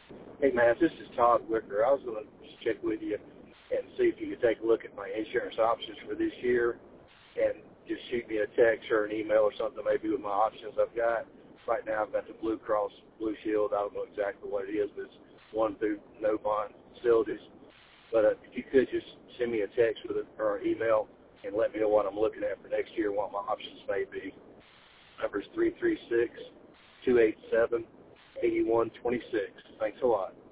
Hey, Matt, this is Todd Wicker. I was going to just check with you and see if you could take a look at my insurance options for this year and just shoot me a text or an email or something maybe with my options I've got. Right now I've got the Blue Cross Blue Shield. I don't know exactly what it is, but it's one through no bond facilities. But if you could just send me a text with it or an email and let me know what I'm looking at for next year and what my options may be. Number is 336-287-8126. Thanks a lot.